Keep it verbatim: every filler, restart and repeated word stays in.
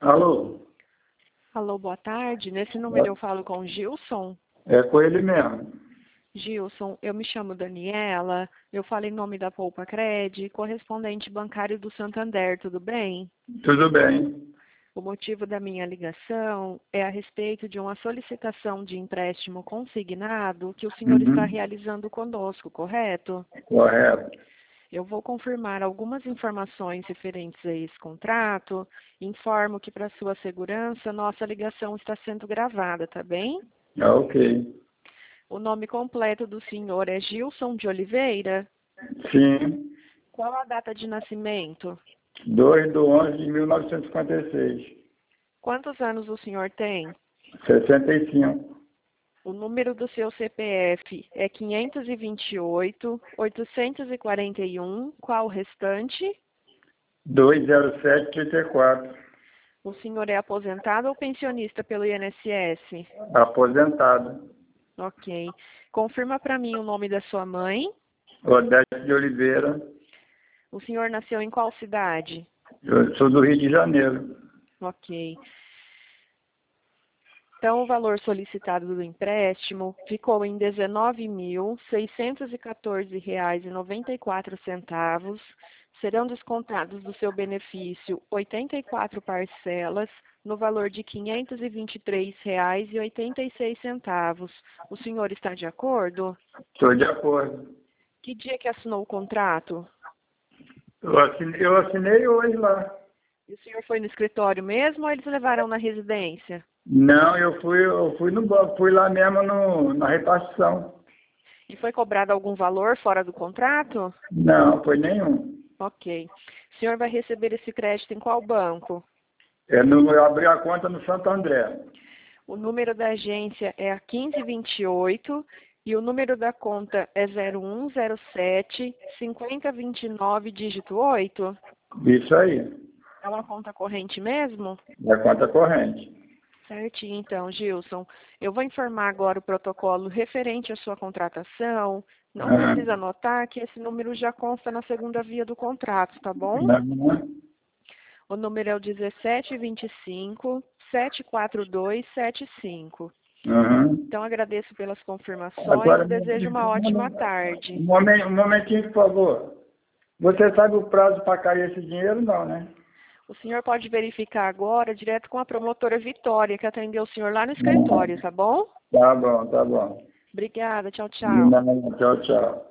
Alô? Alô, boa tarde. Nesse número eu falo com o Gilson. É com ele mesmo. Gilson, eu me chamo Daniela, eu falo em nome da Poupa Cred, correspondente bancário do Santander, tudo bem? Tudo bem. O motivo da minha ligação é a respeito de uma solicitação de empréstimo consignado que o senhor está Uhum. realizando conosco, correto? Correto. Eu vou confirmar algumas informações referentes a esse contrato. Informo que, para sua segurança, nossa ligação está sendo gravada, tá bem? Ah, ok. O nome completo do senhor é Gilson de Oliveira? Sim. Qual a data de nascimento? dois de onze de mil novecentos e cinquenta e seis. Quantos anos o senhor tem? sessenta e cinco. O número do seu C P F é quinhentos e vinte e oito, oitocentos e quarenta e um. Qual o restante? duzentos e sete, trinta e quatro. O senhor é aposentado ou pensionista pelo I N S S? Aposentado. Ok. Confirma para mim o nome da sua mãe. Odete de Oliveira. O senhor nasceu em qual cidade? Eu sou do Rio de Janeiro. Ok. Então, o valor solicitado do empréstimo ficou em dezenove mil, seiscentos e quatorze reais e noventa e quatro centavos. Serão descontados do seu benefício oitenta e quatro parcelas no valor de quinhentos e vinte e três reais e oitenta e seis centavos. O senhor está de acordo? Estou de acordo. Que dia que assinou o contrato? Eu assinei, eu assinei hoje lá. E o senhor foi no escritório mesmo ou eles levaram na residência? Não, eu fui, eu fui no banco, fui lá mesmo no, na repartição. E foi cobrado algum valor fora do contrato? Não, foi nenhum. Ok. O senhor vai receber esse crédito em qual banco? É no, eu abri a conta no Santo André. O número da agência é a quinze vinte e oito e o número da conta é zero um zero sete, cinquenta vinte e nove, dígito oito? Isso aí. É uma conta corrente mesmo? É conta corrente. Certinho, então, Gilson. Eu vou informar agora o protocolo referente à sua contratação. Não Ah, precisa anotar que esse número já consta na segunda via do contrato, tá bom? não. O número é o dezessete vinte e cinco, sete quatro dois sete cinco. Uhum. Então, agradeço pelas confirmações Agora, e desejo uma ótima tarde. um momen- um momentinho, por favor. Você sabe o prazo para cair esse dinheiro? Não, né? O senhor pode verificar agora, direto com a promotora Vitória, que atendeu o senhor lá no escritório, tá bom? Tá bom, tá bom. Obrigada, tchau, De tchau. nada. Tchau, tchau.